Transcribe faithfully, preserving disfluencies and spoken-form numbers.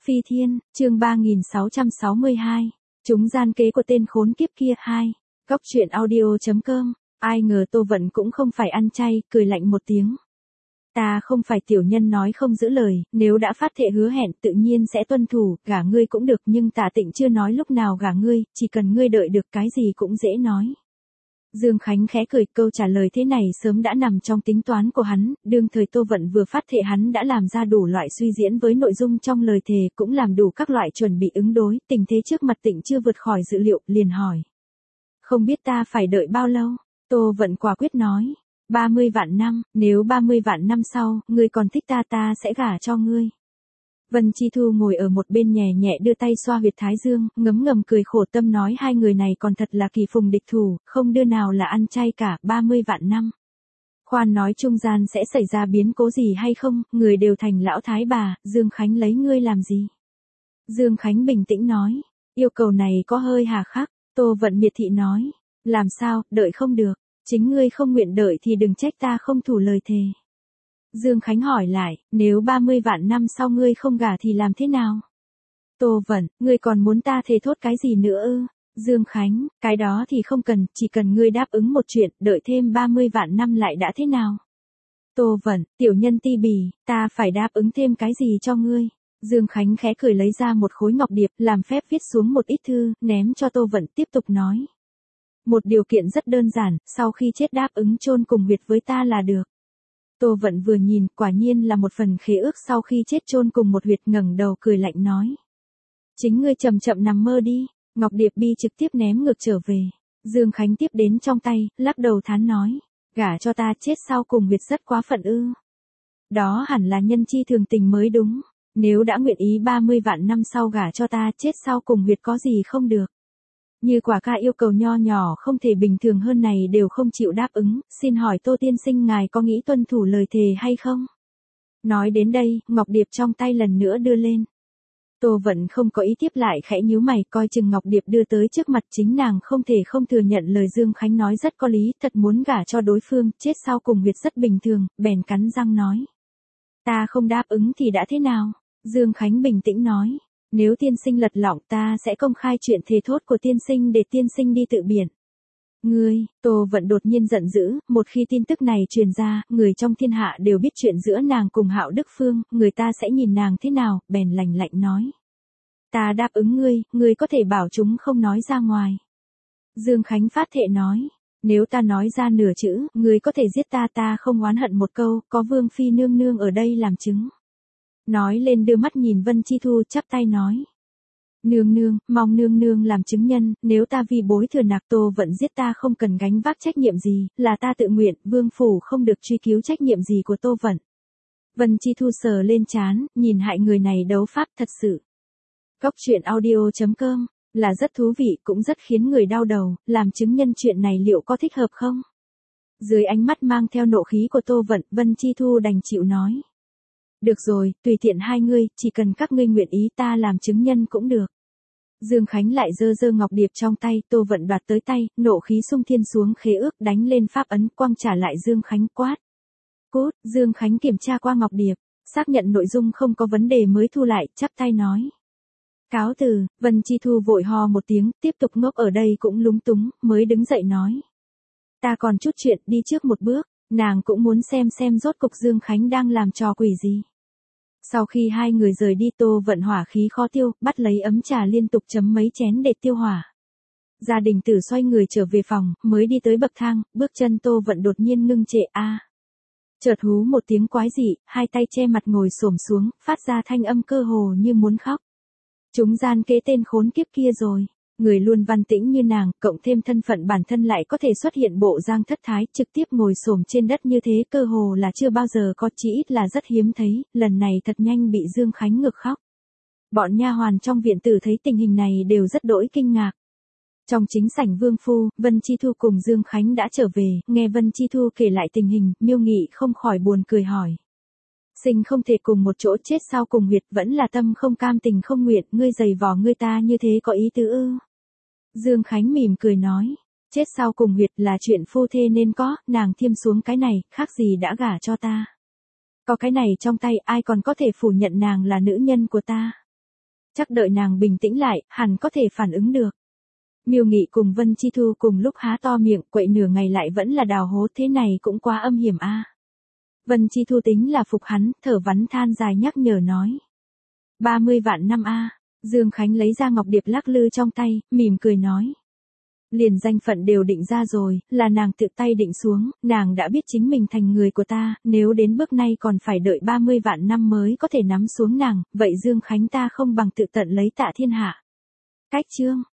Phi Thiên, chương ba nghìn sáu trăm sáu mươi hai. Chúng gian kế của tên khốn kiếp kia hai. Góc truyện audio chấm com. Ai ngờ Tô Vận cũng không phải ăn chay, cười lạnh một tiếng. Ta không phải tiểu nhân nói không giữ lời, nếu đã phát thệ hứa hẹn tự nhiên sẽ tuân thủ, gả ngươi cũng được, nhưng Tạ Tịnh chưa nói lúc nào gả ngươi, chỉ cần ngươi đợi được cái gì cũng dễ nói. Dương Khánh khẽ cười, câu trả lời thế này sớm đã nằm trong tính toán của hắn, đương thời Tô Vận vừa phát thệ hắn đã làm ra đủ loại suy diễn với nội dung trong lời thề, cũng làm đủ các loại chuẩn bị ứng đối, tình thế trước mặt Tịnh chưa vượt khỏi dự liệu, liền hỏi. Không biết ta phải đợi bao lâu? Tô Vận quả quyết nói. ba mươi vạn năm, nếu ba mươi vạn năm sau, ngươi còn thích ta ta sẽ gả cho ngươi. Vân Chi Thu ngồi ở một bên nhẹ nhẹ đưa tay xoa huyệt thái dương, ngấm ngầm cười khổ tâm nói hai người này còn thật là kỳ phùng địch thủ, không đưa nào là ăn chay cả, ba mươi vạn năm. Khoan nói trung gian sẽ xảy ra biến cố gì hay không, người đều thành lão thái bà, Dương Khánh lấy ngươi làm gì? Dương Khánh bình tĩnh nói, yêu cầu này có hơi hà khắc, Tô Vận miệt thị nói, làm sao, đợi không được, chính ngươi không nguyện đợi thì đừng trách ta không thủ lời thề. Dương Khánh hỏi lại, nếu ba mươi vạn năm sau ngươi không gả thì làm thế nào? Tô Vận, ngươi còn muốn ta thề thốt cái gì nữa ư? Dương Khánh, cái đó thì không cần, chỉ cần ngươi đáp ứng một chuyện, đợi thêm ba mươi vạn năm lại đã thế nào? Tô Vận, tiểu nhân ti bì, ta phải đáp ứng thêm cái gì cho ngươi? Dương Khánh khẽ cười lấy ra một khối ngọc điệp, làm phép viết xuống một ít thư, ném cho Tô Vận, tiếp tục nói. Một điều kiện rất đơn giản, sau khi chết đáp ứng chôn cùng huyệt với ta là được. Tô Vận vừa nhìn, quả nhiên là một phần khế ước sau khi chết chôn cùng một huyệt, ngẩng đầu cười lạnh nói. Chính ngươi chậm chậm nằm mơ đi, Ngọc Điệp Bi trực tiếp ném ngược trở về. Dương Khánh tiếp đến trong tay, lắc đầu thán nói. Gả cho ta chết sau cùng huyệt rất quá phận ư. Đó hẳn là nhân chi thường tình mới đúng. Nếu đã nguyện ý ba mươi vạn năm sau gả cho ta chết sau cùng huyệt có gì không được. Như quả ca yêu cầu nho nhỏ không thể bình thường hơn này đều không chịu đáp ứng, xin hỏi Tô tiên sinh ngài có nghĩ tuân thủ lời thề hay không? Nói đến đây, Ngọc Điệp trong tay lần nữa đưa lên. Tô Vận không có ý tiếp lại khẽ nhíu mày, coi chừng Ngọc Điệp đưa tới trước mặt chính nàng không thể không thừa nhận lời Dương Khánh nói rất có lý, thật muốn gả cho đối phương, chết sau cùng huyệt rất bình thường, bèn cắn răng nói. Ta không đáp ứng thì đã thế nào? Dương Khánh bình tĩnh nói. Nếu tiên sinh lật lọng ta sẽ công khai chuyện thề thốt của tiên sinh để tiên sinh đi tự biển. Ngươi, Tô Vận đột nhiên giận dữ, một khi tin tức này truyền ra, người trong thiên hạ đều biết chuyện giữa nàng cùng Hạo Đức Phương, người ta sẽ nhìn nàng thế nào, bèn lạnh lạnh nói. Ta đáp ứng ngươi, ngươi có thể bảo chúng không nói ra ngoài. Dương Khánh phát thệ nói, nếu ta nói ra nửa chữ, ngươi có thể giết ta, ta không oán hận một câu, có Vương Phi nương nương ở đây làm chứng. Nói lên đưa mắt nhìn Vân Chi Thu chắp tay nói. Nương nương, mong nương nương làm chứng nhân, nếu ta vì bối thừa nạc Tô Vận giết ta không cần gánh vác trách nhiệm gì, là ta tự nguyện, vương phủ không được truy cứu trách nhiệm gì của Tô Vận. Vân Chi Thu sờ lên trán, nhìn hại người này đấu pháp thật sự. Góc truyện audio chấm com, là rất thú vị cũng rất khiến người đau đầu, làm chứng nhân chuyện này liệu có thích hợp không? Dưới ánh mắt mang theo nộ khí của Tô Vận, Vân Chi Thu đành chịu nói. Được rồi, tùy tiện hai ngươi, chỉ cần các ngươi nguyện ý ta làm chứng nhân cũng được. Dương Khánh lại giơ giơ ngọc điệp trong tay, Tô Vận đoạt tới tay, nộ khí xung thiên xuống khế ước đánh lên pháp ấn, quăng trả lại Dương Khánh quát. Cút, Dương Khánh kiểm tra qua ngọc điệp, xác nhận nội dung không có vấn đề mới thu lại, chắp tay nói. Cáo từ, Vân Chi Thu vội ho một tiếng, tiếp tục ngốc ở đây cũng lúng túng, mới đứng dậy nói. Ta còn chút chuyện, đi trước một bước, nàng cũng muốn xem xem rốt cục Dương Khánh đang làm trò quỷ gì. Sau khi hai người rời đi, Tô Vận hỏa khí khó tiêu, bắt lấy ấm trà liên tục chấm mấy chén để tiêu hỏa. Gia Đình Tử xoay người trở về phòng, mới đi tới bậc thang, bước chân Tô Vận đột nhiên ngưng trệ a. À. Chợt hú một tiếng quái dị, hai tay che mặt ngồi xổm xuống, phát ra thanh âm cơ hồ như muốn khóc. Chúng gian kế tên khốn kiếp kia rồi. Người luôn văn tĩnh như nàng, cộng thêm thân phận bản thân lại có thể xuất hiện bộ dáng thất thái, trực tiếp ngồi xổm trên đất như thế, cơ hồ là chưa bao giờ có, chỉ ít là rất hiếm thấy, lần này thật nhanh bị Dương Khánh ngược khóc. Bọn nha hoàn trong viện tử thấy tình hình này đều rất đỗi kinh ngạc. Trong chính sảnh vương phu, Vân Chi Thu cùng Dương Khánh đã trở về, nghe Vân Chi Thu kể lại tình hình, Miêu Nghị không khỏi buồn cười hỏi. Sinh không thể cùng một chỗ chết sao cùng huyệt, vẫn là tâm không cam tình không nguyện, ngươi giày vò ngươi ta như thế có ý tứ ư? Dương Khánh mỉm cười nói, chết sau cùng huyệt là chuyện phu thê nên có, nàng thiêm xuống cái này, khác gì đã gả cho ta. Có cái này trong tay, ai còn có thể phủ nhận nàng là nữ nhân của ta. Chắc đợi nàng bình tĩnh lại, hẳn có thể phản ứng được. Miêu Nghị cùng Vân Chi Thu cùng lúc há to miệng, quậy nửa ngày lại vẫn là đào hố, thế này cũng quá âm hiểm a. Vân Chi Thu tính là phục hắn, thở vắn than dài nhắc nhở nói. ba mươi vạn năm a. Dương Khánh lấy ra ngọc điệp lắc lư trong tay, mỉm cười nói. Liền danh phận đều định ra rồi, là nàng tự tay định xuống, nàng đã biết chính mình thành người của ta, nếu đến bước này còn phải đợi ba mươi vạn năm mới có thể nắm xuống nàng, vậy Dương Khánh ta không bằng tự tận lấy Tạ Thiên Hạ. Cách chương